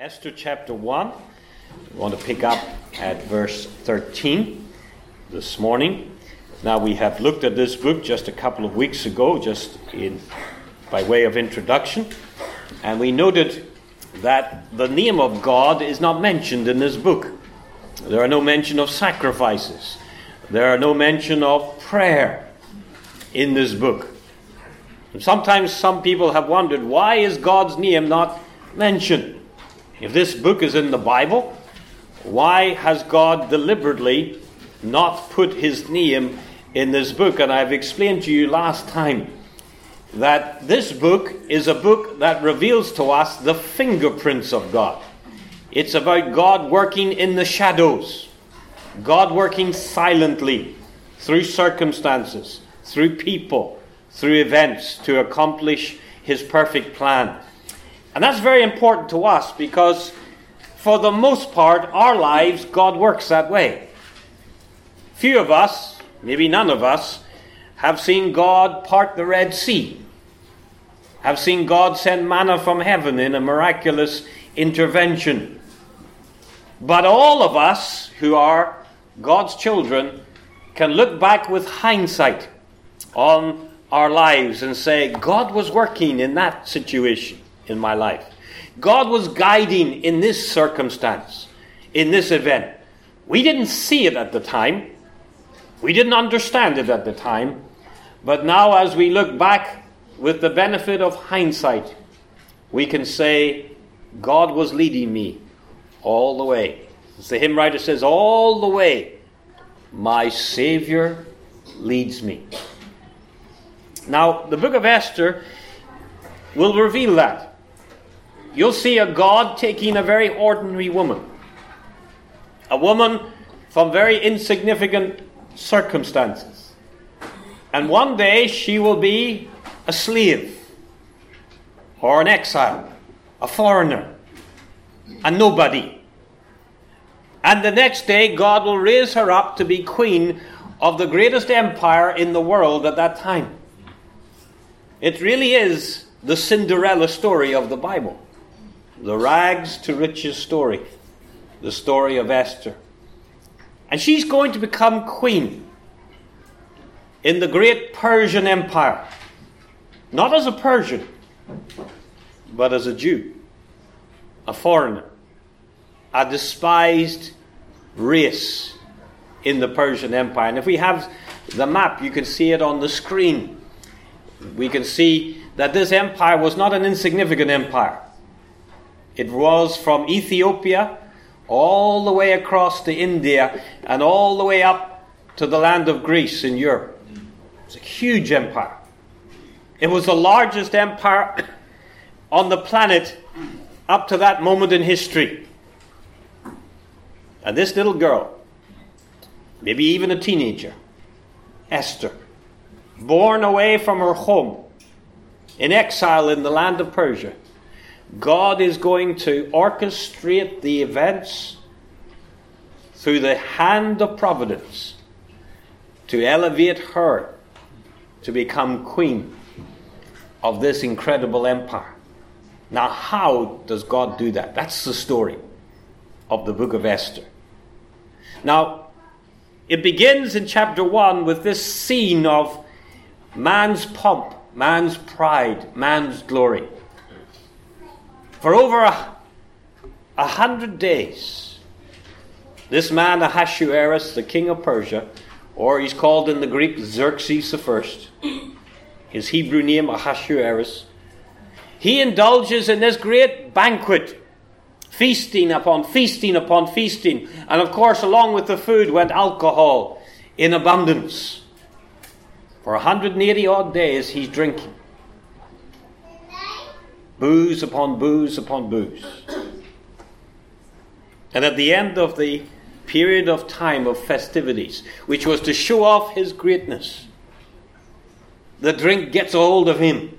Esther chapter 1. We want to pick up at verse 13 this morning. Now we have looked at this book just a couple of weeks ago, by way of introduction, and we noted that the name of God is not mentioned in this book. There are no mention of sacrifices. There are no mention of prayer in this book. And sometimes some people have wondered, why is God's name not mentioned? If this book is in the Bible, why has God deliberately not put his name in this book? And I've explained to you last time that this book is a book that reveals to us the fingerprints of God. It's about God working in the shadows, God working silently through circumstances, through people, through events to accomplish his perfect plan. And that's very important to us because for the most part, our lives, God works that way. Few of us, maybe none of us, have seen God part the Red Sea, have seen God send manna from heaven in a miraculous intervention. But all of us who are God's children can look back with hindsight on our lives and say, God was working in that situation in my life. God was guiding in this circumstance, in this event. We didn't see it at the time. We didn't understand it at the time. But now as we look back with the benefit of hindsight, we can say, God was leading me all the way. As the hymn writer says, all the way, my Savior leads me. Now, the book of Esther will reveal that. You'll see a God taking a very ordinary woman, a woman from very insignificant circumstances. And one day she will be a slave, or an exile, a foreigner, a nobody. And the next day God will raise her up to be queen of the greatest empire in the world at that time. It really is the Cinderella story of the Bible. The rags to riches story. The story of Esther. And she's going to become queen in the great Persian Empire. Not as a Persian, but as a Jew. A foreigner. A despised race in the Persian Empire. And if we have the map, you can see it on the screen. We can see that this empire was not an insignificant empire. It was from Ethiopia all the way across to India and all the way up to the land of Greece in Europe. It's a huge empire. It was the largest empire on the planet up to that moment in history. And this little girl, maybe even a teenager, Esther, born away from her home, in exile in the land of Persia, God is going to orchestrate the events through the hand of providence to elevate her to become queen of this incredible empire. Now, how does God do that? That's the story of the book of Esther. Now, it begins in chapter 1 with this scene of man's pomp, man's pride, man's glory. For over 100 days, this man Ahasuerus, the king of Persia, or he's called in the Greek Xerxes I, his Hebrew name Ahasuerus, he indulges in this great banquet, feasting upon feasting upon feasting. And of course, along with the food went alcohol in abundance. For 180 odd days he's drinking. Booze upon booze upon booze. And at the end of the period of time of festivities, which was to show off his greatness, the drink gets a hold of him.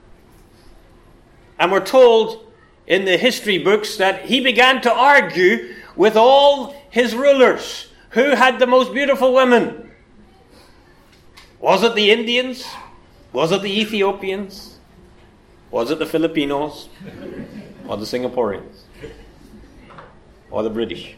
And we're told in the history books that he began to argue with all his rulers. Who had the most beautiful women? Was it the Indians? Was it the Ethiopians? Was it the Filipinos? Or the Singaporeans? or the British.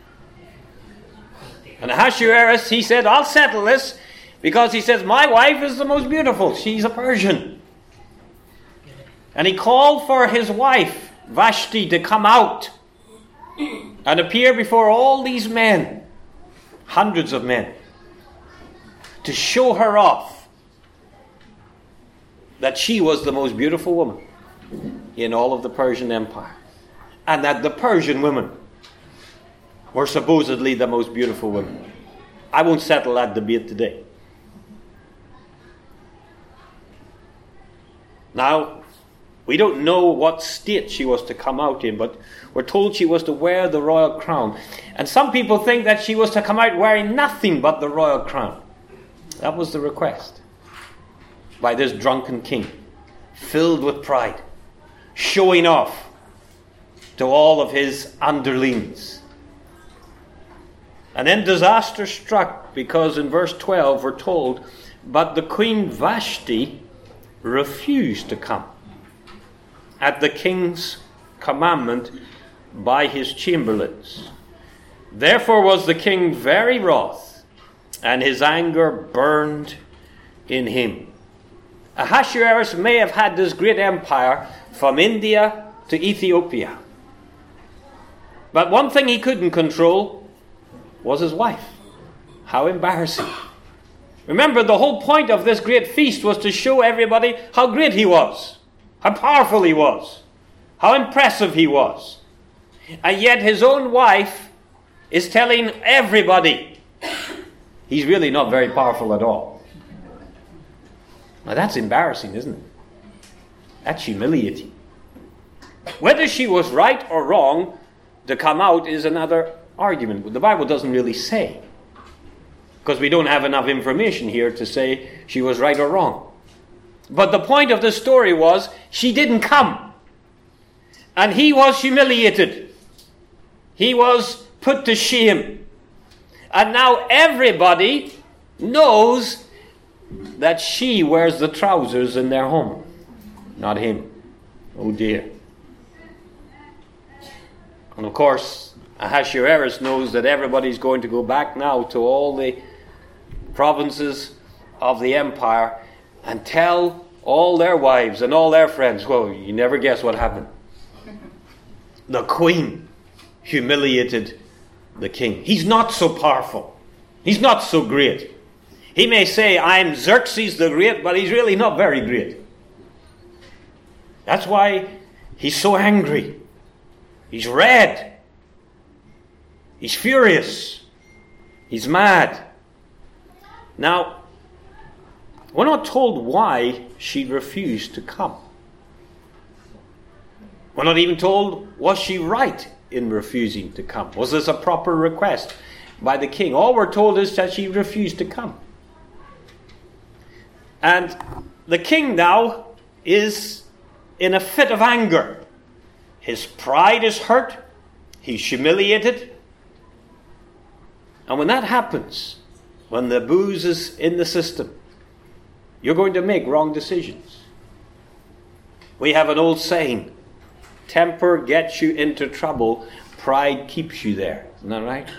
And Ahasuerus, he said, I'll settle this, because he says, my wife is the most beautiful. She's a Persian. And he called for his wife, Vashti, to come out and appear before all these men, hundreds of men, to show her off that she was the most beautiful woman in all of the Persian Empire. And that the Persian women were supposedly the most beautiful women. I won't settle that debate today. Now, we don't know what state she was to come out in, but we're told she was to wear the royal crown. And some people think that she was to come out wearing nothing but the royal crown. That was the request by this drunken king, filled with pride, showing off to all of his underlings. And then disaster struck, because in verse 12 we're told, but the queen Vashti refused to come at the king's commandment by his chamberlains. Therefore was the king very wroth, and his anger burned in him. Ahasuerus may have had this great empire from India to Ethiopia. But one thing he couldn't control was his wife. How embarrassing. Remember, the whole point of this great feast was to show everybody how great he was, how powerful he was, how impressive he was. And yet his own wife is telling everybody he's really not very powerful at all. Now that's embarrassing, isn't it? That's humiliating. Whether she was right or wrong to come out is another argument. But the Bible doesn't really say, because we don't have enough information here to say she was right or wrong. But the point of the story was she didn't come. And he was humiliated. He was put to shame. And now everybody knows that she wears the trousers in their home, not him. Oh dear. And of course, Ahasuerus knows that everybody's going to go back now to all the provinces of the empire and tell all their wives and all their friends. Well, you never guess what happened. The queen humiliated the king. He's not so powerful. He's not so great. He may say, I'm Xerxes the Great, but he's really not very great. That's why he's so angry. He's red. He's furious. He's mad. Now, we're not told why she refused to come. We're not even told, was she right in refusing to come? Was this a proper request by the king? All we're told is that she refused to come. And the king now is in a fit of anger. His pride is hurt. He's humiliated. And when that happens, when the booze is in the system, you're going to make wrong decisions. We have an old saying, temper gets you into trouble, pride keeps you there. Isn't that right?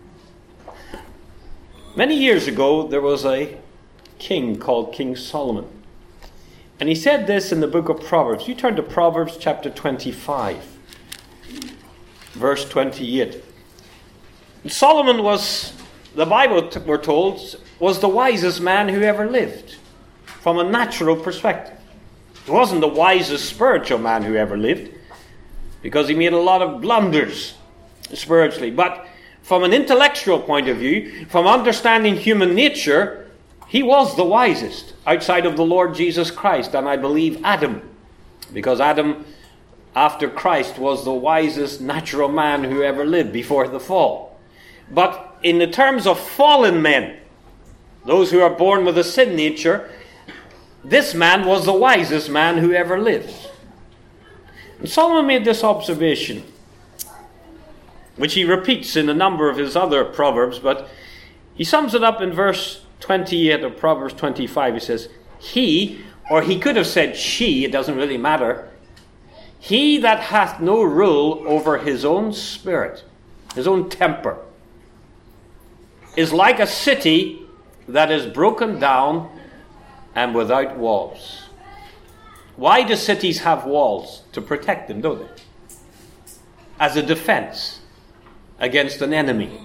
Many years ago, there was a king called King Solomon. And he said this in the book of Proverbs. You turn to Proverbs chapter 25, verse 28. Solomon was, the Bible we're told, was the wisest man who ever lived from a natural perspective. He wasn't the wisest spiritual man who ever lived, because he made a lot of blunders spiritually. But from an intellectual point of view, from understanding human nature, he was the wisest outside of the Lord Jesus Christ, and I believe Adam, because Adam, after Christ, was the wisest natural man who ever lived before the fall. But in the terms of fallen men, those who are born with a sin nature, this man was the wisest man who ever lived. And Solomon made this observation, which he repeats in a number of his other proverbs, but he sums it up in verse 28 of Proverbs 25. He says, he, or he could have said she, it doesn't really matter, he that hath no rule over his own spirit his own temper, is like a city that is broken down and without walls. Why do cities have walls? To protect them, don't they? As a defense against an enemy.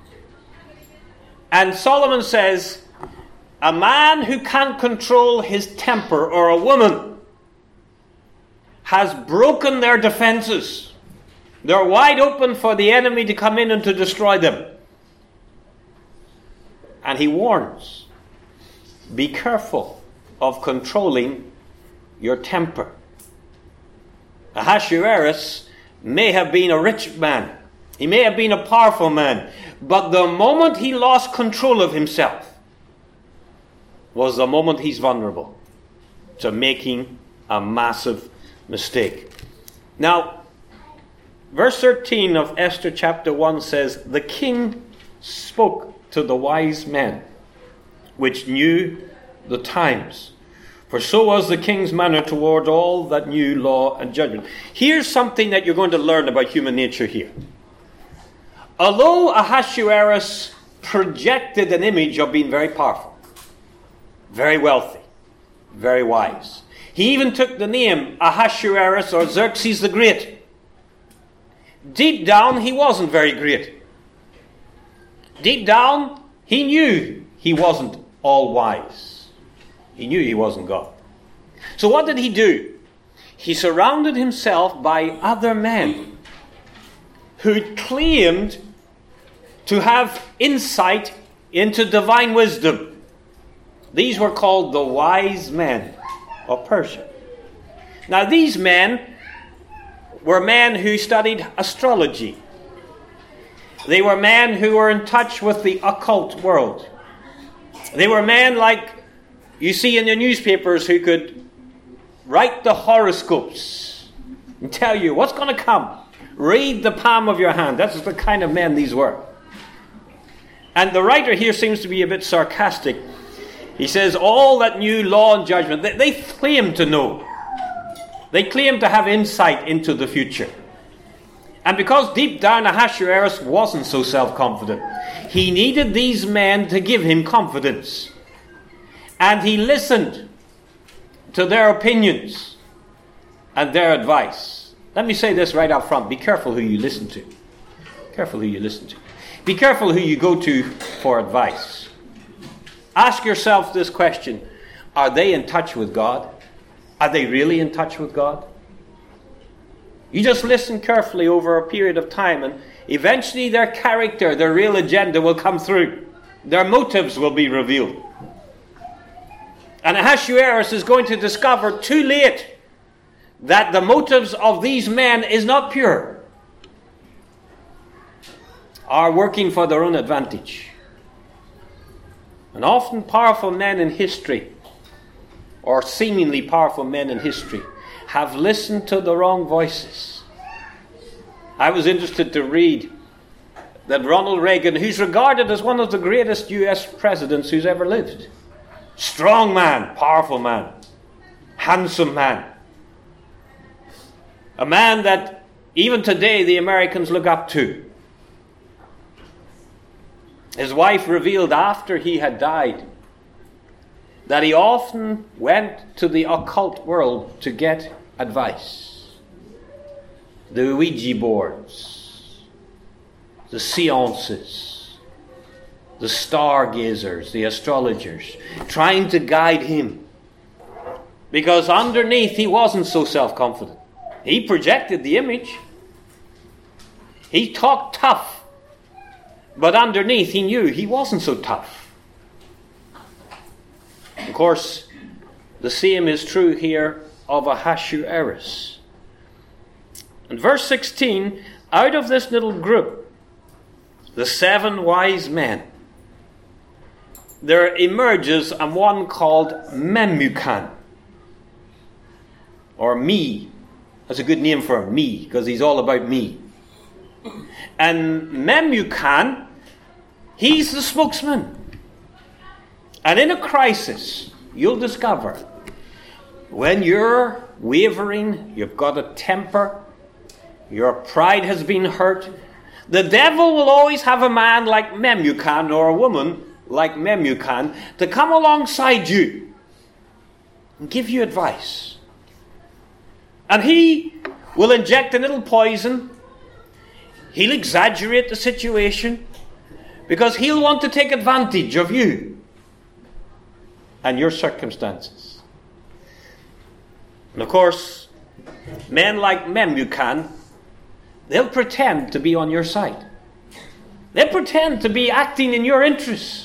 And Solomon says, a man who can't control his temper, or a woman, has broken their defenses. They're wide open for the enemy to come in and to destroy them. And he warns, be careful of controlling your temper. Ahasuerus may have been a rich man. He may have been a powerful man. But the moment he lost control of himself was the moment he's vulnerable to making a massive mistake. Now, verse 13 of Esther chapter 1 says, the king spoke to the wise men, which knew the times. For so was the king's manner toward all that knew law and judgment. Here's something that you're going to learn about human nature here. Although Ahasuerus projected an image of being very powerful, very wealthy, very wise, he even took the name Ahasuerus or Xerxes the Great. Deep down, he wasn't very great. Deep down, he knew he wasn't all wise. He knew he wasn't God. So what did he do? He surrounded himself by other men who claimed to have insight into divine wisdom. These were called the wise men of Persia. Now these men were men who studied astrology. They were men who were in touch with the occult world. They were men like you see in the newspapers who could write the horoscopes and tell you what's going to come. Read the palm of your hand. That's the kind of men these were. And the writer here seems to be a bit sarcastic. He says, all that knew law and judgment, they claimed to know. They claimed to have insight into the future. And because deep down Ahasuerus wasn't so self-confident, he needed these men to give him confidence. And he listened to their opinions and their advice. Let me say this right up front. Be careful who you listen to. Careful who you listen to. Be careful who you go to for advice. Ask yourself this question. Are they in touch with God? Are they really in touch with God? You just listen carefully over a period of time, and eventually their character, their real agenda will come through. Their motives will be revealed. And Ahasuerus is going to discover too late that the motives of these men is not pure, are working for their own advantage. And often powerful men in history, or seemingly powerful men in history, have listened to the wrong voices. I was interested to read that Ronald Reagan, who's regarded as one of the greatest US presidents who's ever lived, strong man, powerful man, handsome man, a man that even today the Americans look up to. His wife revealed after he had died that he often went to the occult world to get advice. The Ouija boards, the seances, the stargazers, the astrologers, trying to guide him. Because underneath he wasn't so self-confident. He projected the image. He talked tough. But underneath he knew he wasn't so tough. Of course, the same is true here of Ahasuerus. In verse 16, out of this little group, the 7 wise men, there emerges one called Memucan, or me. That's a good name for him, me, because he's all about me. And Memucan, he's the spokesman. And in a crisis, you'll discover when you're wavering, you've got a temper, your pride has been hurt, The devil will always have a man like Memucan or a woman like Memucan to come alongside you and give you advice. And he will inject a little poison. He'll exaggerate the situation because he'll want to take advantage of you and your circumstances. And of course, men like Memucan, they'll pretend to be on your side. They'll pretend to be acting in your interests.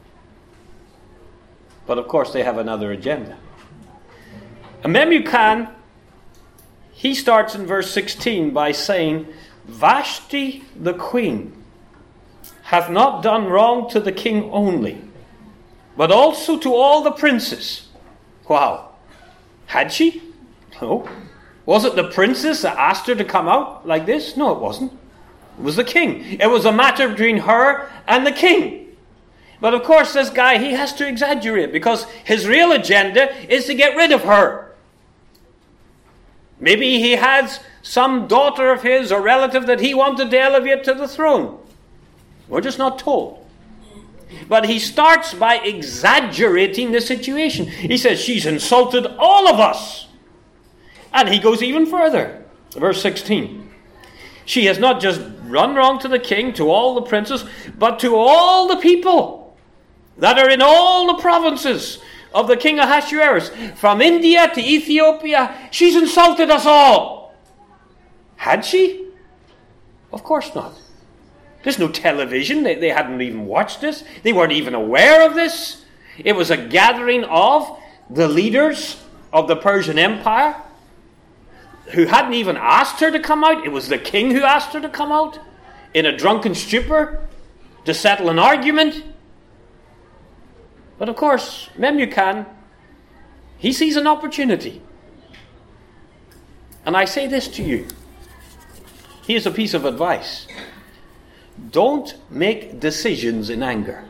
But of course, they have another agenda. And Memucan, he starts in verse 16 by saying, Vashti the queen hath not done wrong to the king only, but also to all the princes. Wow. Had she? No. Was it the princess that asked her to come out like this? No, it wasn't. It was the king. It was a matter between her and the king. But of course, this guy, he has to exaggerate because his real agenda is to get rid of her. Maybe he has some daughter of his or relative that he wanted to elevate to the throne. We're just not told. But he starts by exaggerating the situation. He says, she's insulted all of us. And he goes even further. Verse 16. She has not just run wrong to the king, to all the princes, but to all the people that are in all the provinces of the king Ahasuerus. From India to Ethiopia, she's insulted us all. Had she? Of course not. There's no television. They hadn't even watched this. They weren't even aware of this. It was a gathering of the leaders of the Persian Empire who hadn't even asked her to come out. It was the king who asked her to come out in a drunken stupor to settle an argument. But of course, Memucan, he sees an opportunity. And I say this to you. Here's a piece of advice. Don't make decisions in anger.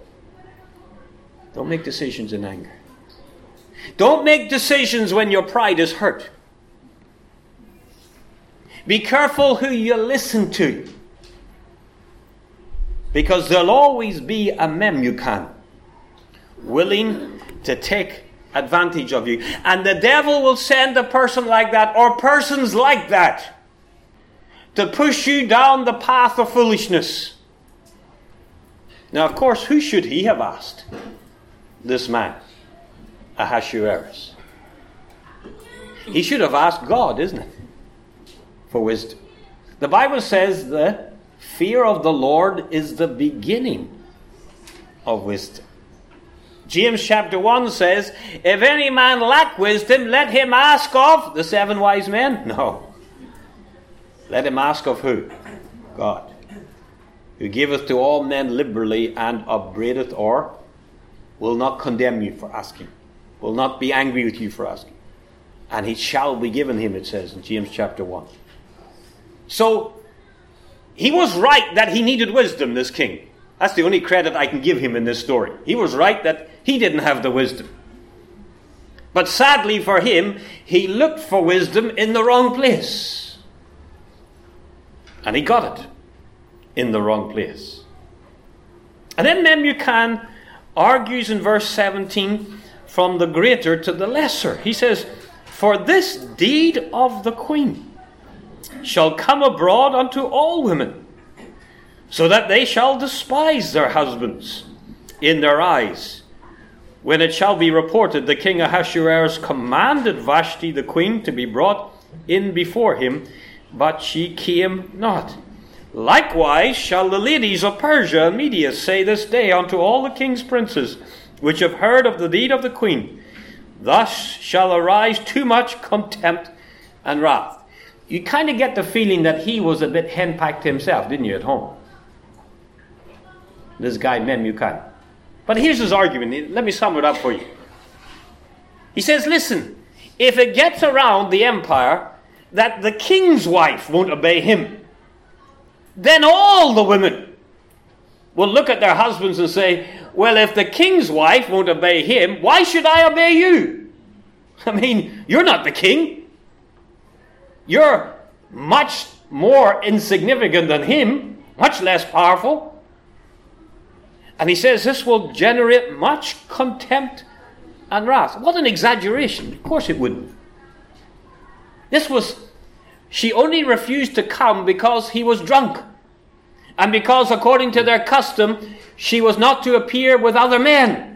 Don't make decisions in anger. Don't make decisions when your pride is hurt. Be careful who you listen to. Because there'll always be a Memucan willing to take advantage of you. And the devil will send a person like that or persons like that to push you down the path of foolishness. Now, of course, who should he have asked? This man, Ahasuerus. He should have asked God, isn't it? For wisdom. The Bible says the fear of the Lord is the beginning of wisdom. James chapter 1 says, if any man lack wisdom, let him ask of the 7 wise men. No. Let him ask of who? God. Who giveth to all men liberally and upbraideth or will not condemn you for asking. Will not be angry with you for asking. And it shall be given him, it says in James chapter 1. So, he was right that he needed wisdom, this king. That's the only credit I can give him in this story. He was right that he didn't have the wisdom. But sadly for him, he looked for wisdom in the wrong place. And he got it in the wrong place. And then Memucan argues in verse 17 from the greater to the lesser. He says, for this deed of the queen shall come abroad unto all women, so that they shall despise their husbands in their eyes. When it shall be reported, the king Ahasuerus commanded Vashti the queen to be brought in before him, but she came not. Likewise shall the ladies of Persia and Media say this day unto all the king's princes, which have heard of the deed of the queen, thus shall arise too much contempt and wrath. You kind of get the feeling that he was a bit henpecked himself, didn't you, at home? This guy Memucan. But here's his argument. Let me sum it up for you. He says, listen, if it gets around the empire that the king's wife won't obey him, then all the women will look at their husbands and say, well, if the king's wife won't obey him, why should I obey you? I mean, you're not the king. You're much more insignificant than him, much less powerful. And he says this will generate much contempt and wrath. What an exaggeration. Of course it wouldn't. She only refused to come because he was drunk. And because, according to their custom, she was not to appear with other men.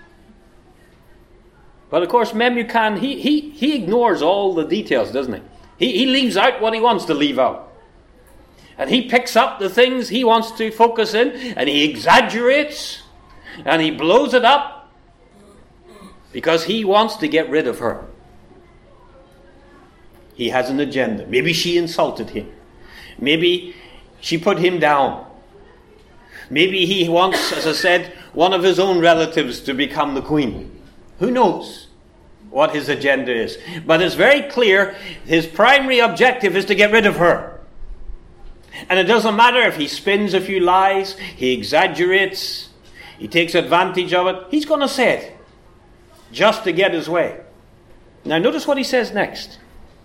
But of course, Memucan, he ignores all the details, doesn't he? He leaves out what he wants to leave out. And he picks up the things he wants to focus in, and he exaggerates, and he blows it up, because he wants to get rid of her. He has an agenda. Maybe she insulted him. Maybe she put him down. Maybe he wants, as I said, one of his own relatives to become the queen. Who knows what his agenda is? But it's very clear his primary objective is to get rid of her. And it doesn't matter if he spins a few lies, he exaggerates, he takes advantage of it. He's going to say it just to get his way. Now notice what he says next.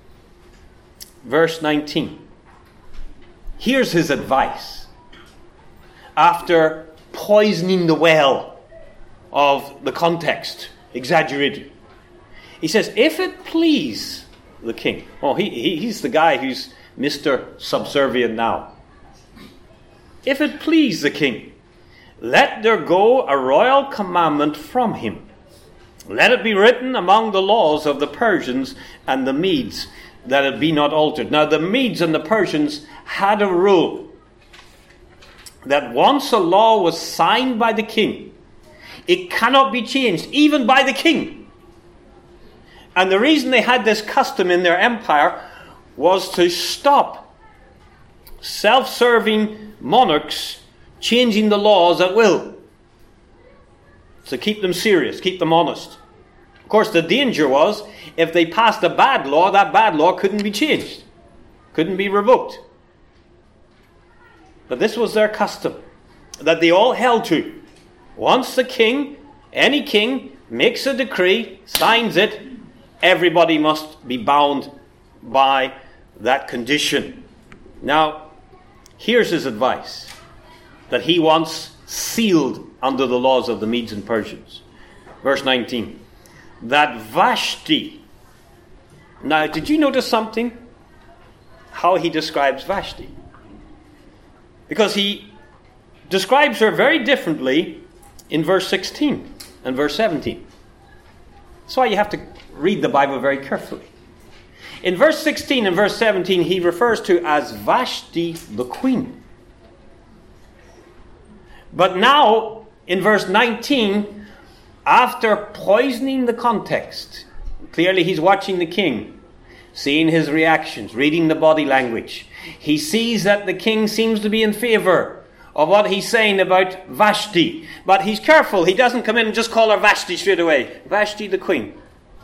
Verse 19. Here's his advice. After poisoning the well of the context, exaggerated. He says, if it please the king. Oh, he's the guy who's Mr. Subservient now. If it please the king, let there go a royal commandment from him. Let it be written among the laws of the Persians and the Medes, that it be not altered. Now the Medes and the Persians had a rule that once a law was signed by the king, it cannot be changed, even by the king. And the reason they had this custom in their empire was to stop self-serving monarchs changing the laws at will. To keep them serious, keep them honest. Of course, the danger was, if they passed a bad law, that bad law couldn't be changed. Couldn't be revoked. But this was their custom that they all held to. Once the king, any king, makes a decree, signs it, everybody must be bound by that condition. Now, here's his advice that he wants sealed under the laws of the Medes and Persians. Verse 19. That Vashti. Now, did you notice something? How he describes Vashti. Because he describes her very differently in verse 16 and verse 17. That's why you have to read the Bible very carefully. In verse 16 and verse 17, he refers to as Vashti the queen. But now, in verse 19, after poisoning the context, clearly he's watching the king, seeing his reactions, reading the body language. He sees that the king seems to be in favor of what he's saying about Vashti. But he's careful. He doesn't come in and just call her Vashti straight away. Vashti the queen.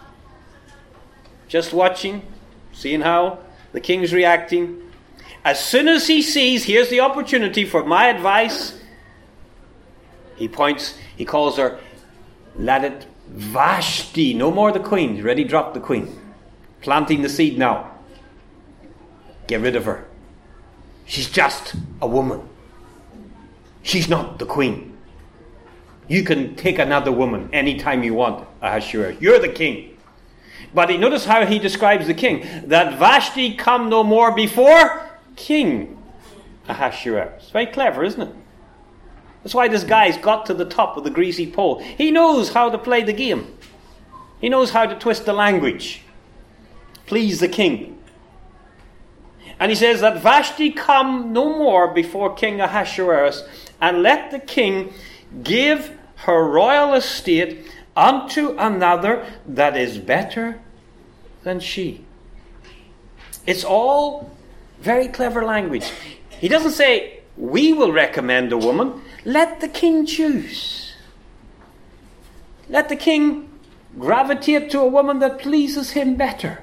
Just watching, seeing how the king's reacting. As soon as he sees, here's the opportunity for my advice, he calls her, let it Vashti, no more the queen. He's already dropped the queen. Planting the seed now. Get rid of her. She's just a woman. She's not the queen. You can take another woman anytime you want, Ahasuerus. You're the king. But notice how he describes the king. That Vashti come no more before King Ahasuerus. It's very clever, isn't it? That's why this guy's got to the top of the greasy pole. He knows how to play the game. He knows how to twist the language. Please the king. And he says that Vashti come no more before King Ahasuerus, and let the king give her royal estate unto another that is better than she. It's all very clever language. He doesn't say, we will recommend a woman. Let the king choose. Let the king gravitate to a woman that pleases him better.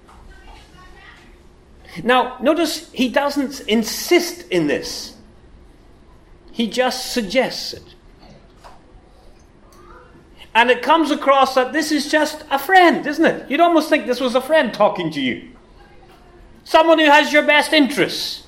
Now, notice he doesn't insist in this. He just suggests it. And it comes across that this is just a friend, isn't it? You'd almost think this was a friend talking to you. Someone who has your best interests.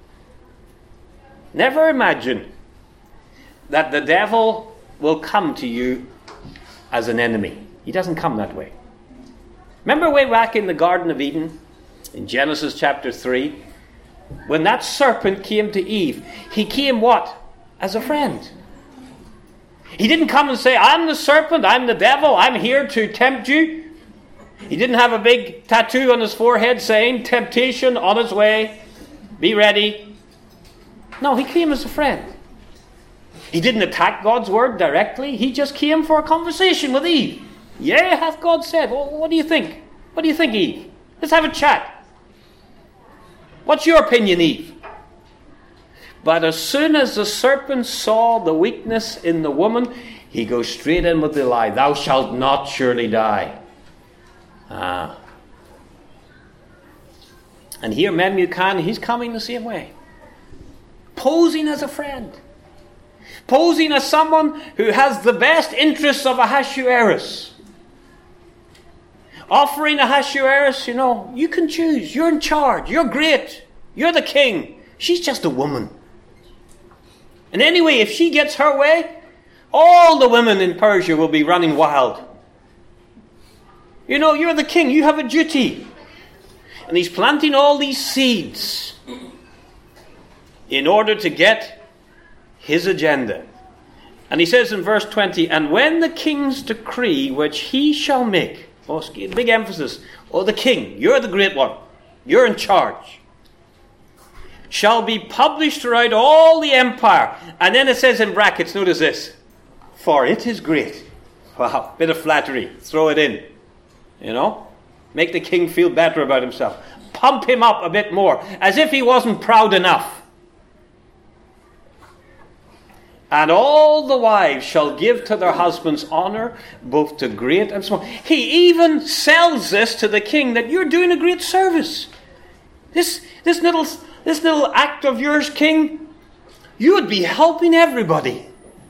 Never imagine that the devil will come to you as an enemy. He doesn't come that way. Remember way back in the Garden of Eden, in Genesis chapter 3, when that serpent came to Eve, he came what? As a friend. He didn't come and say, I'm the serpent, I'm the devil, I'm here to tempt you. He didn't have a big tattoo on his forehead saying, temptation on its way, be ready. No, he came as a friend. He didn't attack God's word directly. He just came for a conversation with Eve. Yea, hath God said. Well, what do you think? What do you think, Eve? Let's have a chat. What's your opinion, Eve? But as soon as the serpent saw the weakness in the woman, he goes straight in with the lie. Thou shalt not surely die. And here Memucan, he's coming the same way. Posing as a friend. Posing as someone who has the best interests of Ahasuerus. Offering Ahasuerus, you can choose. You're in charge. You're great. You're the king. She's just a woman. And anyway, if she gets her way, all the women in Persia will be running wild. You're the king. You have a duty. And he's planting all these seeds in order to get his agenda. And he says in verse 20, and when the king's decree which he shall make, big emphasis, the king, you're the great one, you're in charge, shall be published throughout all the empire. And then it says in brackets, notice this, for it is great. Wow, bit of flattery, throw it in. Make the king feel better about himself. Pump him up a bit more, as if he wasn't proud enough. And all the wives shall give to their husbands honor, both to great and small. He even sells this to the king, that you're doing a great service. This little act of yours, king, you would be helping everybody.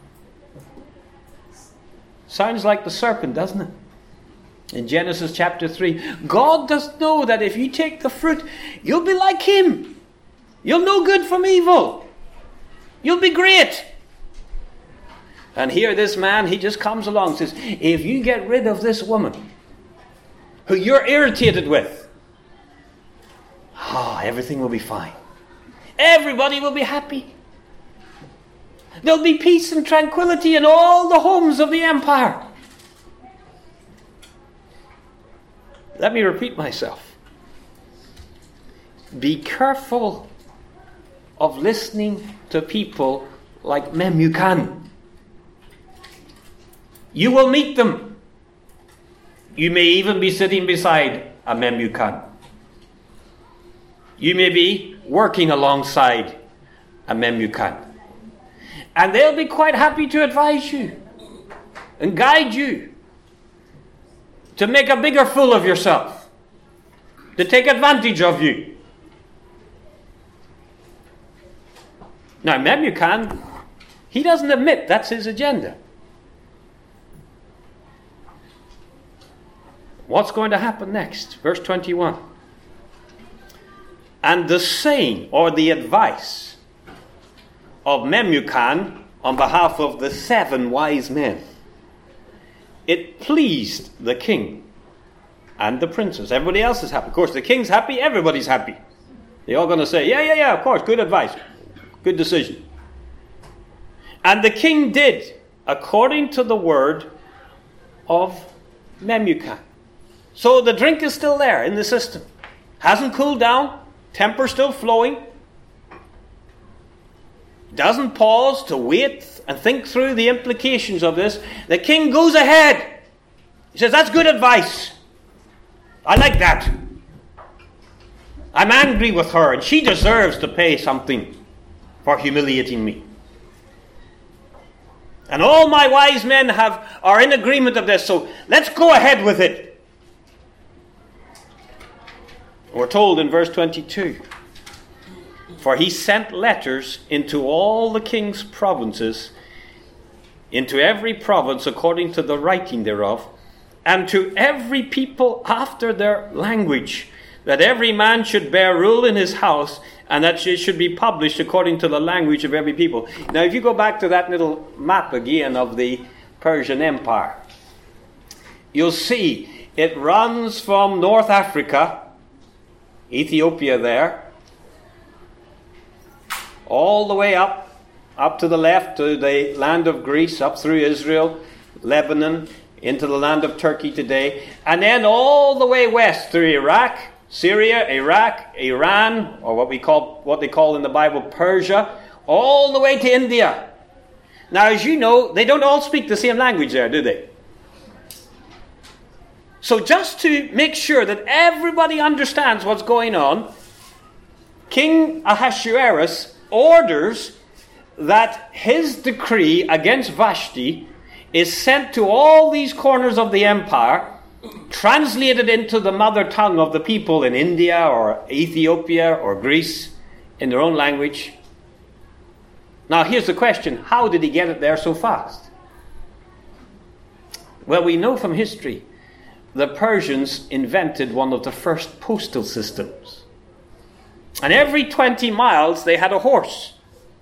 Sounds like the serpent, doesn't it? In Genesis chapter 3, God does know that if you take the fruit, you'll be like him. You'll know good from evil. You'll be great. And here this man, he just comes along and says, if you get rid of this woman who you're irritated with, everything will be fine. Everybody will be happy. There'll be peace and tranquility in all the homes of the empire. Let me repeat myself. Be careful of listening to people like Memucan. You will meet them. You may even be sitting beside a Memucan. You may be working alongside a Memucan. And they'll be quite happy to advise you and guide you to make a bigger fool of yourself, to take advantage of you. Now, Memucan, he doesn't admit that's his agenda. What's going to happen next? Verse 21. And the saying, or the advice of Memucan on behalf of the 7 wise men, it pleased the king and the princes. Everybody else is happy. Of course, the king's happy, everybody's happy. They're all going to say, yeah, of course, good advice. Good decision. And the king did according to the word of Memucan. So the drink is still there in the system. Hasn't cooled down. Temper still flowing. Doesn't pause to wait and think through the implications of this. The king goes ahead. He says, that's good advice. I like that. I'm angry with her and she deserves to pay something for humiliating me. And all my wise men are in agreement of this, so let's go ahead with it. We're told in verse 22, for he sent letters into all the king's provinces, into every province according to the writing thereof, and to every people after their language, that every man should bear rule in his house, and that it should be published according to the language of every people. Now, if you go back to that little map again of the Persian Empire, you'll see it runs from North Africa, Ethiopia there, all the way up to the left to the land of Greece, up through Israel, Lebanon, into the land of Turkey today, and then all the way west through Iraq, Syria, Iraq, Iran, or what they call in the Bible Persia, all the way to India. Now, as you know, they don't all speak the same language there, do they? So just to make sure that everybody understands what's going on, King Ahasuerus orders that his decree against Vashti is sent to all these corners of the empire, translated into the mother tongue of the people in India or Ethiopia or Greece in their own language. Now here's the question: how did he get it there so fast? Well, we know from history the Persians invented one of the first postal systems. And every 20 miles they had a horse,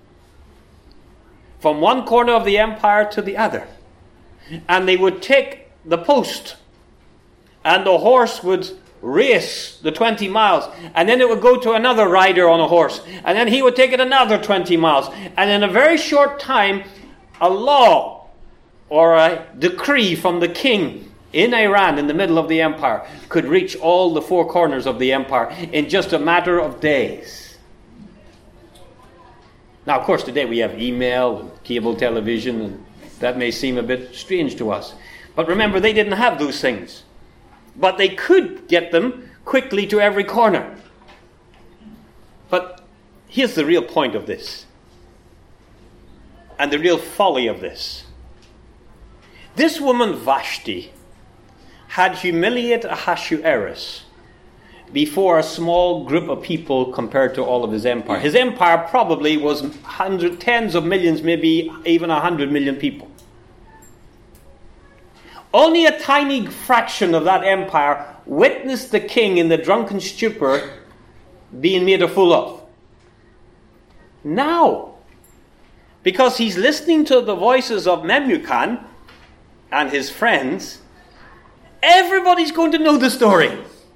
from one corner of the empire to the other. And they would take the post, and the horse would race the 20 miles, and then it would go to another rider on a horse, and then he would take it another 20 miles. And in a very short time, a law or a decree from the king in Iran, in the middle of the empire, could reach all the four corners of the empire in just a matter of days. Now, of course, today we have email and cable television, and that may seem a bit strange to us. But remember, they didn't have those things. But they could get them quickly to every corner. But here's the real point of this, and the real folly of this. This woman Vashti had humiliated Ahasuerus before a small group of people compared to all of his empire. His empire probably was tens of millions, maybe even 100 million people. Only a tiny fraction of that empire witnessed the king in the drunken stupor being made a fool of. Now, because he's listening to the voices of Memucan and his friends, everybody's going to know the story.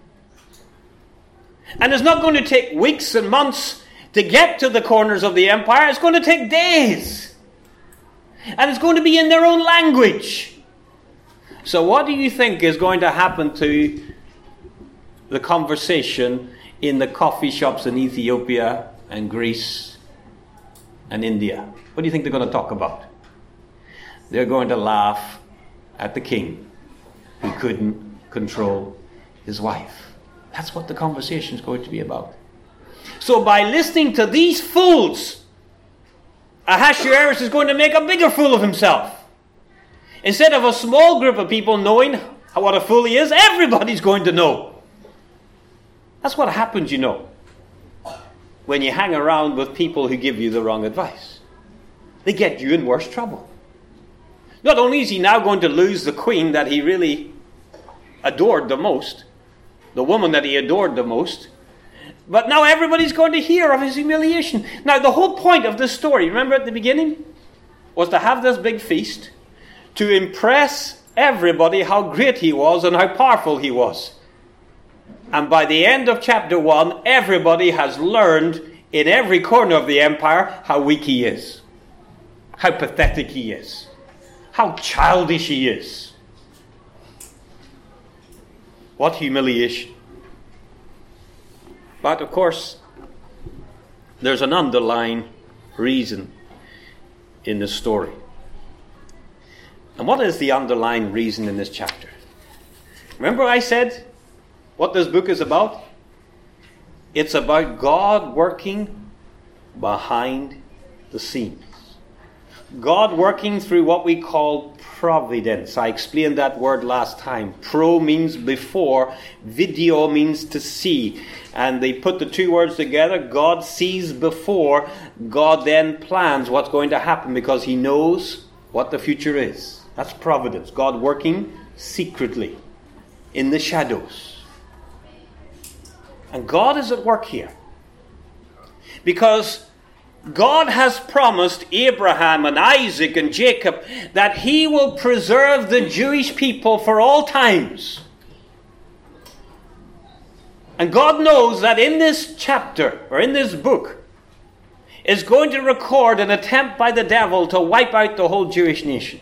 And it's not going to take weeks and months to get to the corners of the empire. It's going to take days. And it's going to be in their own language. So what do you think is going to happen to the conversation in the coffee shops in Ethiopia and Greece and India? What do you think they're going to talk about? They're going to laugh at the king who couldn't control his wife. That's what the conversation is going to be about. So by listening to these fools, Ahasuerus is going to make a bigger fool of himself. Instead of a small group of people knowing what a fool he is, everybody's going to know. That's what happens, you know, when you hang around with people who give you the wrong advice. They get you in worse trouble. Not only is he now going to lose the queen that he really adored the most, the woman that he adored the most, but now everybody's going to hear of his humiliation. Now, the whole point of this story, remember at the beginning, was to have this big feast to impress everybody how great he was and how powerful he was. And by the end of chapter 1, everybody has learned in every corner of the empire how weak he is, how pathetic he is, how childish he is. What humiliation. But of course, there's an underlying reason in this story. And what is the underlying reason in this chapter? Remember I said what this book is about? It's about God working behind the scenes. God working through what we call providence. I explained that word last time. Pro means before, video means to see. And they put the two words together. God sees before, God then plans what's going to happen because he knows what the future is. That's providence. God working secretly in the shadows. And God is at work here. Because God has promised Abraham and Isaac and Jacob that he will preserve the Jewish people for all times. And God knows that in this chapter, or in this book, is going to record an attempt by the devil to wipe out the whole Jewish nation.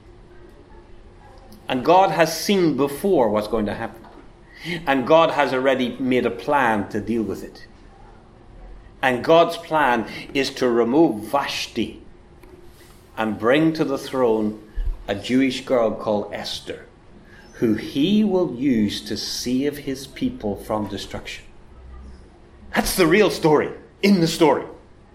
And God has seen before what's going to happen. And God has already made a plan to deal with it. And God's plan is to remove Vashti and bring to the throne a Jewish girl called Esther, who he will use to save his people from destruction. That's the real story in the story.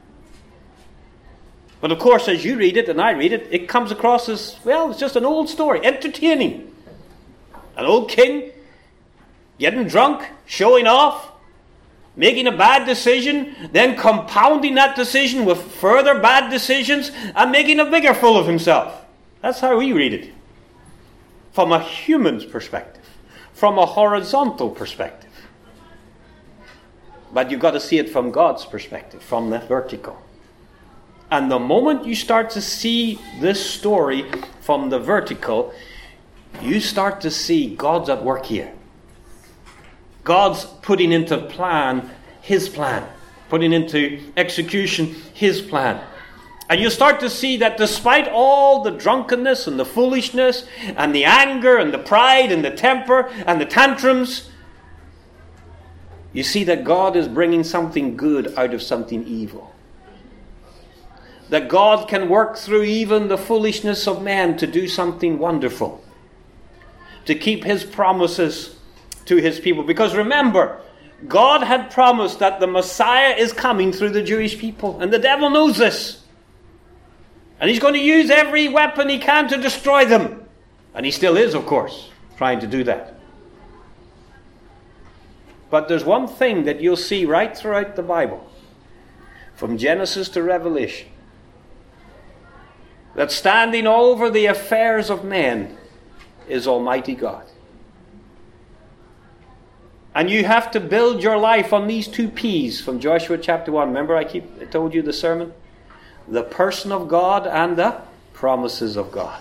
But of course, as you read it and I read it, it comes across as, well, it's just an old story, entertaining. An old king getting drunk, showing off, making a bad decision, then compounding that decision with further bad decisions and making a bigger fool of himself. That's how we read it. From a human's perspective, from a horizontal perspective. But you've got to see it from God's perspective, from the vertical. And the moment you start to see this story from the vertical, you start to see God's at work here. God's putting into plan his plan, putting into execution his plan. And you start to see that despite all the drunkenness and the foolishness and the anger and the pride and the temper and the tantrums, you see that God is bringing something good out of something evil. That God can work through even the foolishness of man to do something wonderful. To keep his promises to his people. Because remember, God had promised that the Messiah is coming through the Jewish people. And the devil knows this. And he's going to use every weapon he can to destroy them. And he still is, of course, trying to do that. But there's one thing that you'll see right throughout the Bible, from Genesis to Revelation, that standing over the affairs of men is Almighty God. And you have to build your life on these two P's from Joshua chapter 1. Remember I told you the sermon? The person of God and the promises of God.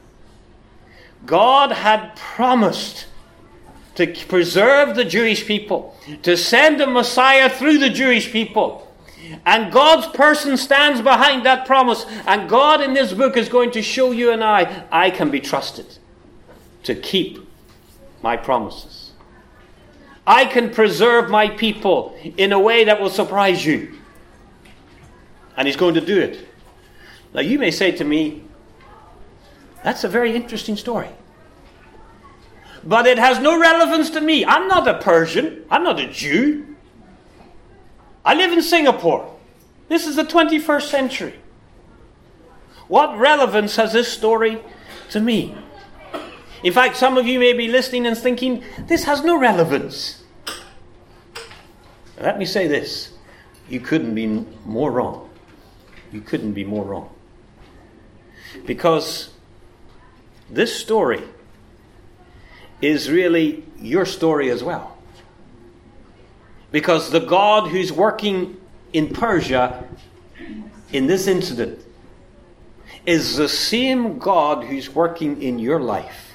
God had promised to preserve the Jewish people, to send a Messiah through the Jewish people. And God's person stands behind that promise. And God in this book is going to show you and I can be trusted to keep my promises. I can preserve my people in a way that will surprise you. And he's going to do it. Now you may say to me, that's a very interesting story. But it has no relevance to me. I'm not a Persian. I'm not a Jew. I live in Singapore. This is the 21st century. What relevance has this story to me? In fact, some of you may be listening and thinking, this has no relevance. Let me say this. You couldn't be more wrong. You couldn't be more wrong. Because this story is really your story as well. Because the God who's working in Persia in this incident is the same God who's working in your life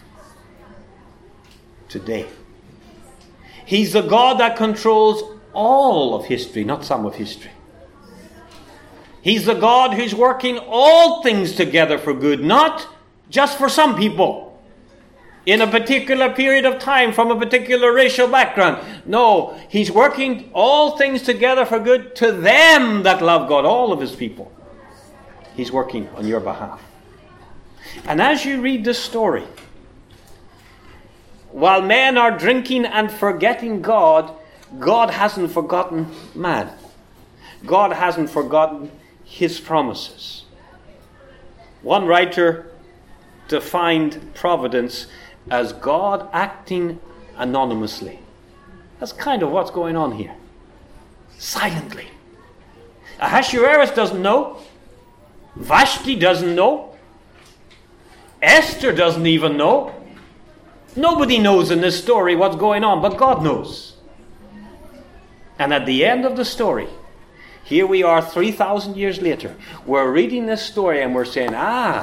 today. He's the God that controls all of history, not some of history. He's the God who's working all things together for good, not just for some people in a particular period of time from a particular racial background. No, he's working all things together for good to them that love God, all of his people. He's working on your behalf. And as you read this story, while men are drinking and forgetting God, God hasn't forgotten man. God hasn't forgotten his promises. One writer defined providence as God acting anonymously. That's kind of what's going on here. Silently. Ahasuerus doesn't know. Vashti doesn't know. Esther doesn't even know. Nobody knows in this story what's going on, but God knows. And at the end of the story, here we are 3,000 years later. We're reading this story and we're saying,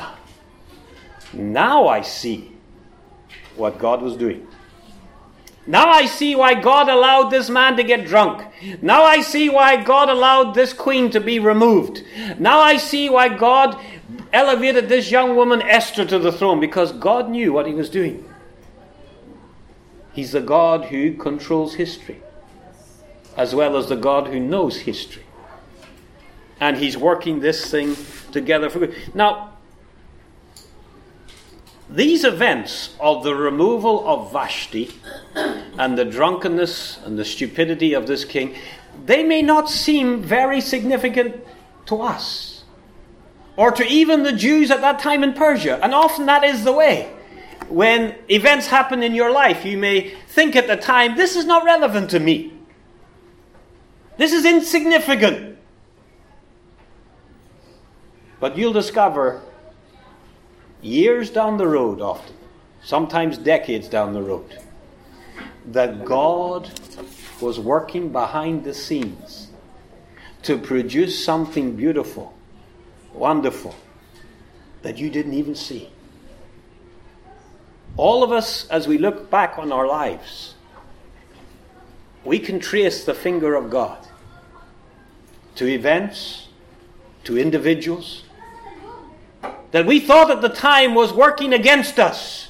now I see what God was doing. Now I see why God allowed this man to get drunk. Now I see why God allowed this queen to be removed. Now I see why God elevated this young woman Esther to the throne, because God knew what he was doing. He's the God who controls history, as well as the God who knows history. And he's working this thing together for good. Now, these events of the removal of Vashti and the drunkenness and the stupidity of this king, they may not seem very significant to us, or to even the Jews at that time in Persia. And often that is the way. When events happen in your life, you may think at the time, this is not relevant to me. This is insignificant. But you'll discover years down the road often, sometimes decades down the road, that God was working behind the scenes to produce something beautiful, wonderful, that you didn't even see. All of us, as we look back on our lives, we can trace the finger of God to events, to individuals, that we thought at the time was working against us.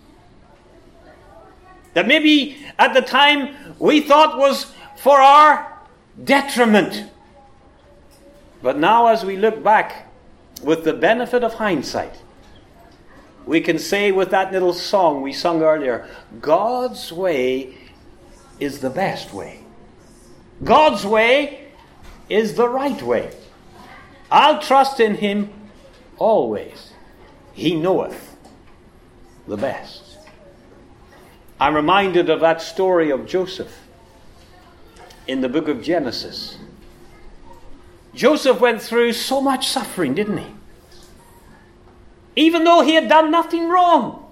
That maybe at the time we thought was for our detriment. But now as we look back with the benefit of hindsight, we can say with that little song we sung earlier, God's way is the best way. God's way is the right way. I'll trust in him always. He knoweth the best. I'm reminded of that story of Joseph in the book of Genesis. Joseph went through so much suffering, didn't he? Even though he had done nothing wrong.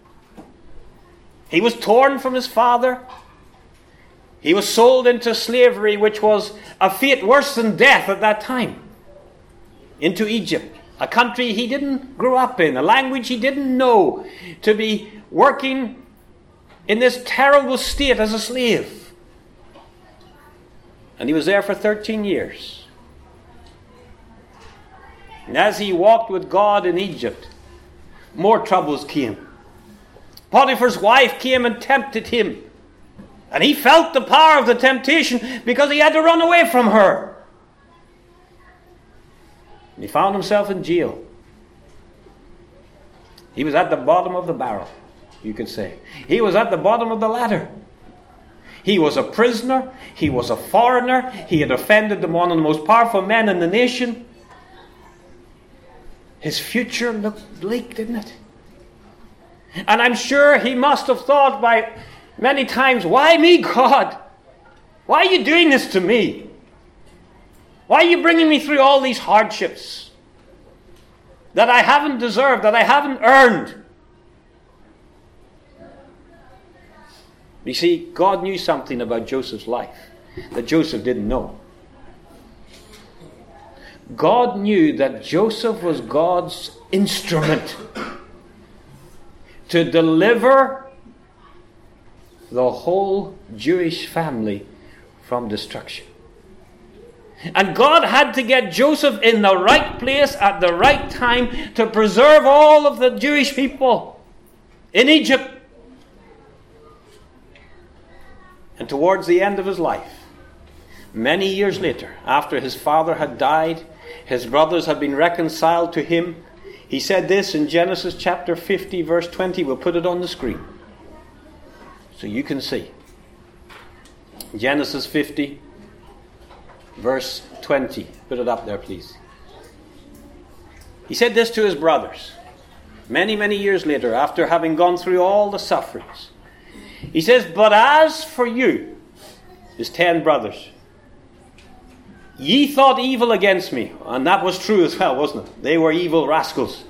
He was torn from his father. He was sold into slavery, which was a fate worse than death at that time, into Egypt. A country he didn't grow up in, a language he didn't know, to be working in this terrible state as a slave. And he was there for 13 years. And as he walked with God in Egypt, more troubles came. Potiphar's wife came and tempted him. And he felt the power of the temptation because he had to run away from her. And he found himself in jail. He was at the bottom of the barrel, you could say. He was at the bottom of the ladder. He was a prisoner. He was a foreigner. He had offended one of the most powerful men in the nation. His future looked bleak, didn't it? And I'm sure he must have thought by many times, why me, God? Why are you doing this to me? Why are you bringing me through all these hardships that I haven't deserved, that I haven't earned? You see, God knew something about Joseph's life that Joseph didn't know. God knew that Joseph was God's instrument to deliver the whole Jewish family from destruction. And God had to get Joseph in the right place at the right time to preserve all of the Jewish people in Egypt. And towards the end of his life, many years later, after his father had died, his brothers had been reconciled to him, he said this in Genesis chapter 50, verse 20. We'll put it on the screen so you can see. Genesis 50, verse 20. Put it up there, please. He said this to his brothers many, many years later, after having gone through all the sufferings. He says, but as for you, his 10 brothers, ye thought evil against me. And that was true as well, wasn't it? They were evil rascals.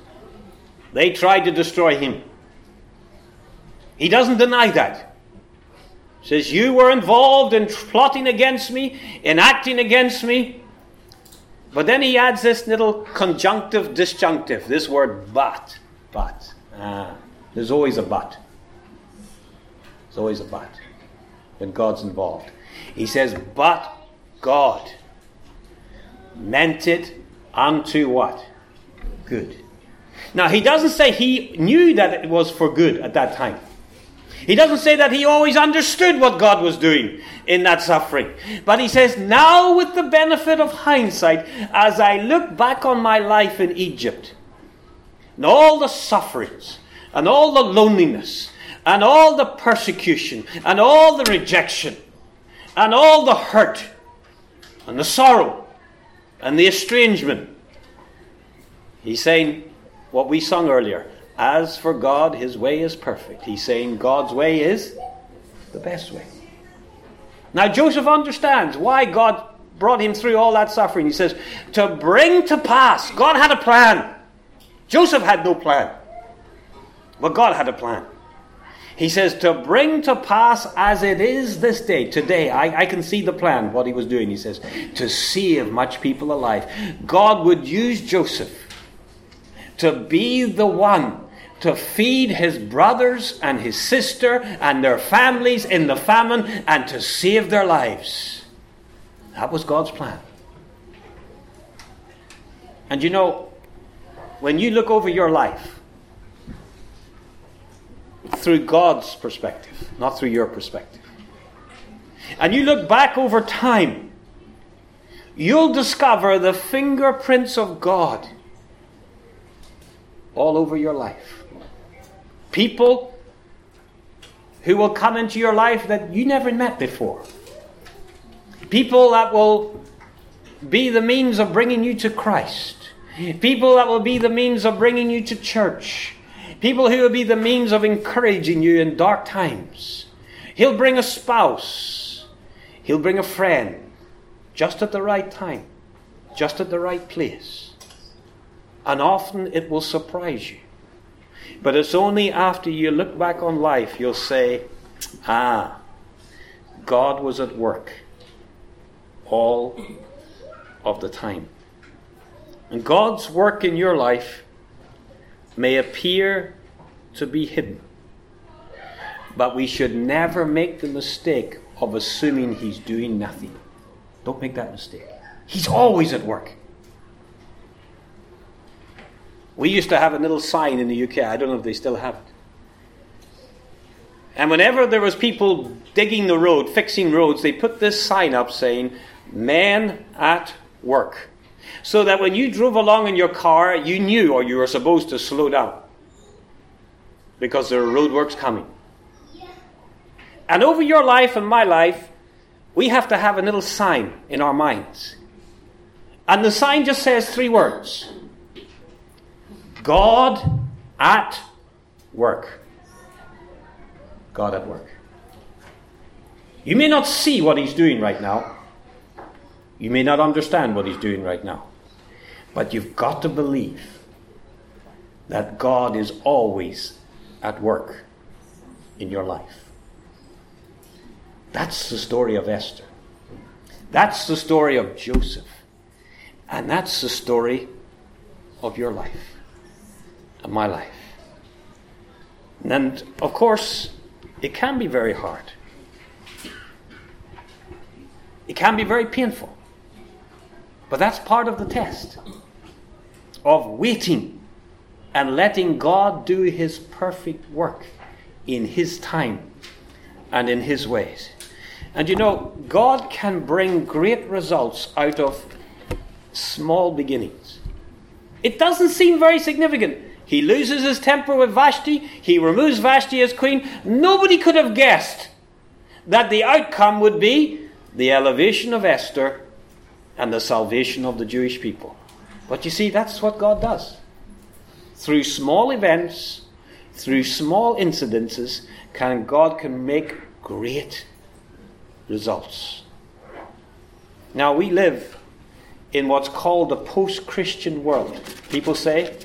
They tried to destroy him. He doesn't deny that. He says, you were involved in plotting against me, in acting against me. But then he adds this little conjunctive, disjunctive, this word but. There's always a but. There's always a but when God's involved. He says, but God meant it unto what? Good. Now, he doesn't say he knew that it was for good at that time. He doesn't say that he always understood what God was doing in that suffering. But he says, now with the benefit of hindsight, as I look back on my life in Egypt, and all the sufferings, and all the loneliness, and all the persecution, and all the rejection, and all the hurt, and the sorrow, and the estrangement, he's saying what we sung earlier, as for God, his way is perfect. He's saying God's way is the best way. Now Joseph understands why God brought him through all that suffering. He says, to bring to pass. God had a plan. Joseph had no plan. But God had a plan. He says, to bring to pass as it is this day. Today, I can see the plan, what he was doing. He says, to save much people alive. God would use Joseph to be the one to feed his brothers and his sister and their families in the famine and to save their lives. That was God's plan. And you know, when you look over your life through God's perspective, not through your perspective, and you look back over time, you'll discover the fingerprints of God all over your life. People who will come into your life that you never met before. People that will be the means of bringing you to Christ. People that will be the means of bringing you to church. People who will be the means of encouraging you in dark times. He'll bring a spouse. He'll bring a friend. Just at the right time. Just at the right place. And often it will surprise you. But it's only after you look back on life you'll say, God was at work all of the time. And God's work in your life may appear to be hidden. But we should never make the mistake of assuming he's doing nothing. Don't make that mistake. He's always at work. We used to have a little sign in the UK. I don't know if they still have it. And whenever there was people digging the road, fixing roads, they put this sign up saying, "Men at work." So that when you drove along in your car, you knew or you were supposed to slow down. Because there are roadworks coming. And over your life and my life, we have to have a little sign in our minds. And the sign just says 3 words. God at work. God at work. You may not see what he's doing right now. You may not understand what he's doing right now. But you've got to believe that God is always at work in your life. That's the story of Esther. That's the story of Joseph. And that's the story of your life. And my life. And of course, it can be very hard. It can be very painful. But that's part of the test of waiting and letting God do his perfect work in his time and in his ways. And you know, God can bring great results out of small beginnings. It doesn't seem very significant. He loses his temper with Vashti. He removes Vashti as queen. Nobody could have guessed that the outcome would be the elevation of Esther and the salvation of the Jewish people. But you see, that's what God does. Through small events, through small incidences, God can make great results. Now, we live in what's called the post-Christian world. People say,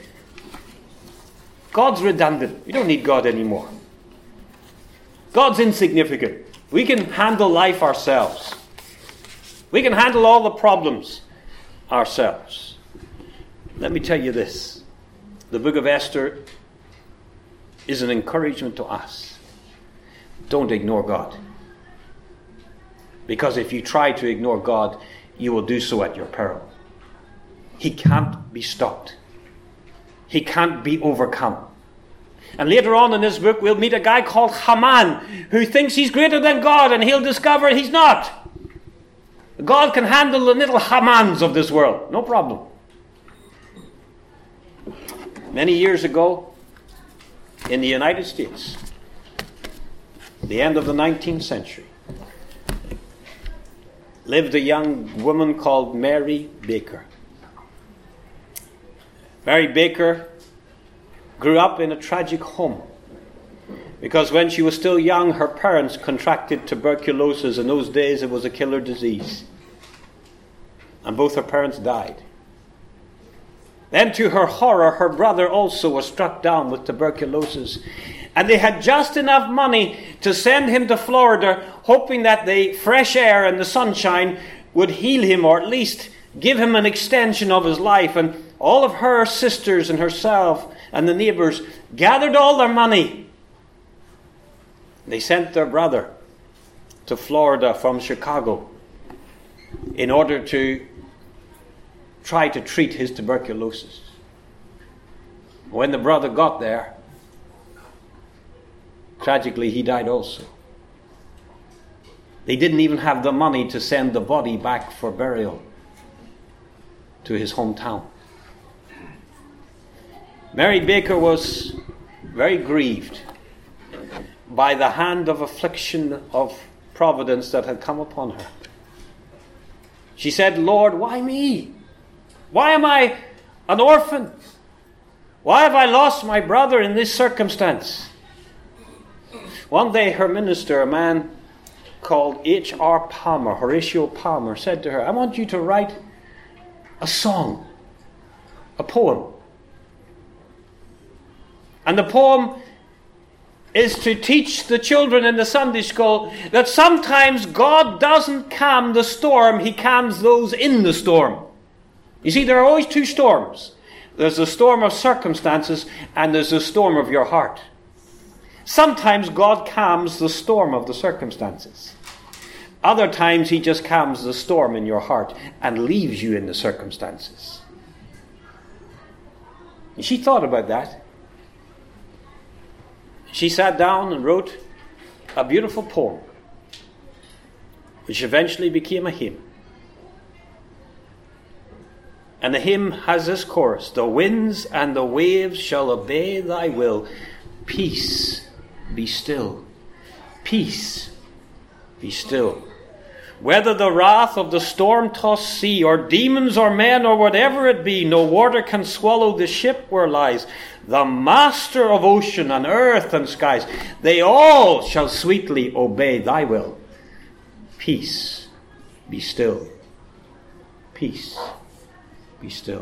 God's redundant. We don't need God anymore. God's insignificant. We can handle life ourselves. We can handle all the problems ourselves. Let me tell you this. The book of Esther is an encouragement to us. Don't ignore God. Because if you try to ignore God, you will do so at your peril. He can't be stopped. He can't be overcome. And later on in this book, we'll meet a guy called Haman, who thinks he's greater than God, and he'll discover he's not. God can handle the little Hamans of this world. No problem. Many years ago, in the United States, the end of the 19th century, lived a young woman called Mary Baker. Mary Baker grew up in a tragic home because when she was still young, her parents contracted tuberculosis. In those days, it was a killer disease. And both her parents died. Then, to her horror, her brother also was struck down with tuberculosis. And they had just enough money to send him to Florida, hoping that the fresh air and the sunshine would heal him, or at least give him an extension of his life. And all of her sisters and herself and the neighbors gathered all their money. They sent their brother to Florida from Chicago in order to try to treat his tuberculosis. When the brother got there, tragically he died also. They didn't even have the money to send the body back for burial to his hometown. Mary Baker was very grieved by the hand of affliction of providence that had come upon her. She said, "Lord, why me? Why am I an orphan? Why have I lost my brother in this circumstance?" One day her minister, a man called H.R. Palmer, Horatio Palmer, said to her, "I want you to write a song, a poem. And the poem is to teach the children in the Sunday school that sometimes God doesn't calm the storm, He calms those in the storm." You see, there are always two storms. There's the storm of circumstances and there's the storm of your heart. Sometimes God calms the storm of the circumstances. Other times He just calms the storm in your heart and leaves you in the circumstances. And she thought about that. She sat down and wrote a beautiful poem, which eventually became a hymn. And the hymn has this chorus: "The winds and the waves shall obey thy will. Peace, be still. Peace, be still. Whether the wrath of the storm-tossed sea, or demons or men, or whatever it be, no water can swallow the ship where lies the master of ocean and earth and skies. They all shall sweetly obey thy will. Peace, be still. Peace, be still."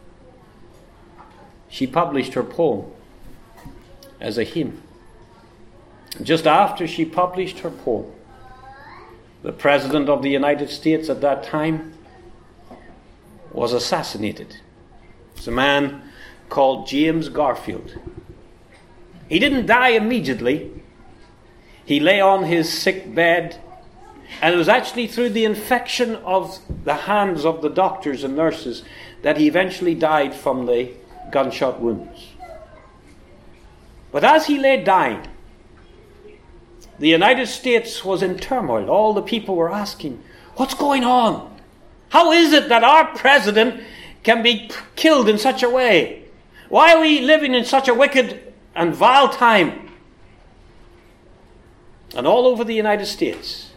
She published her poem as a hymn. Just after she published her poem, the President of the United States at that time was assassinated. It's a man called James Garfield. He didn't die immediately. He lay on his sick bed, and it was actually through the infection of the hands of the doctors and nurses that he eventually died from the gunshot wounds. But as he lay dying, the United States was in turmoil. All the people were asking, "What's going on? How is it that our president can be killed in such a way? Why are we living in such a wicked and vile time?" And all over the United States,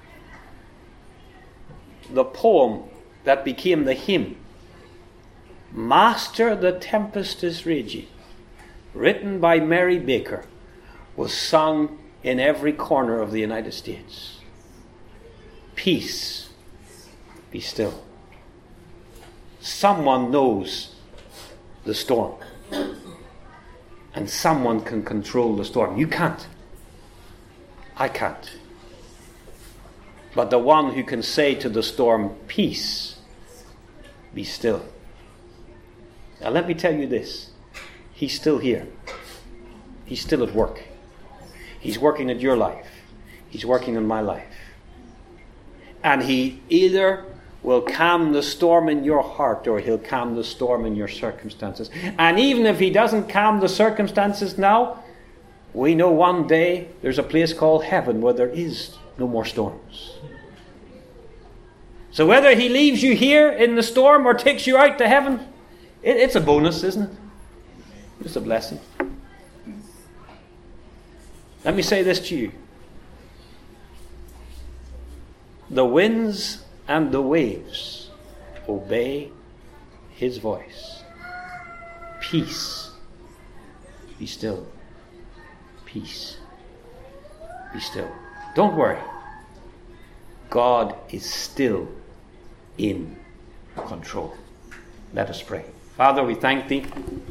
the poem that became the hymn, "Master, the tempest is raging," written by Mary Baker, was sung in every corner of the United States. Peace, be still. Someone knows the storm. And someone can control the storm. You can't. I can't. but the one who can say to the storm, peace, be still. Now let me tell you this. He's still here. He's still at work. He's working at your life. He's working in my life. And he either will calm the storm in your heart or he'll calm the storm in your circumstances. And even if he doesn't calm the circumstances now, we know one day there's a place called heaven where there is no more storms. So whether he leaves you here in the storm or takes you out to heaven, it's a bonus, isn't it? It's a blessing. Let me say this to you. The winds and the waves obey his voice. Peace, be still. Peace, be still. Don't worry. God is still in control. Let us pray. Father, we thank thee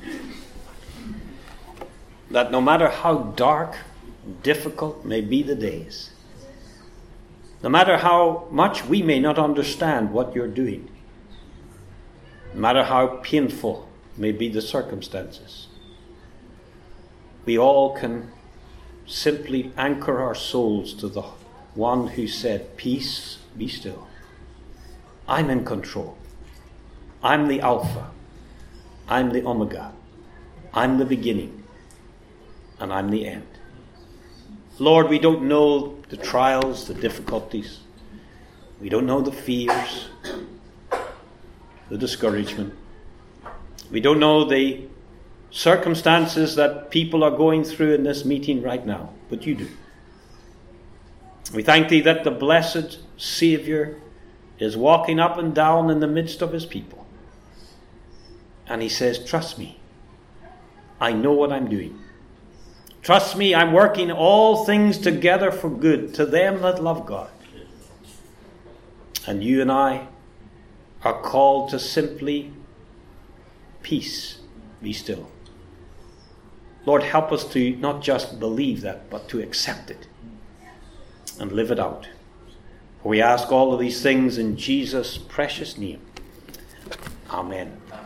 that no matter how dark, difficult may be the days, no matter how much we may not understand what you're doing, no matter how painful may be the circumstances, we all can simply anchor our souls to the one who said, peace, be still. I'm in control. I'm the Alpha. I'm the Omega. I'm the beginning. And I'm the end. Lord, we don't know the trials, the difficulties. We don't know the fears, the discouragement. We don't know the circumstances that people are going through in this meeting right now, but you do. We thank thee that the blessed Saviour is walking up and down in the midst of his people. And he says, trust me. I know what I'm doing. Trust me, I'm working all things together for good to them that love God. And you and I are called to simply peace, be still. Lord, help us to not just believe that, but to accept it and live it out. For we ask all of these things in Jesus' precious name. Amen.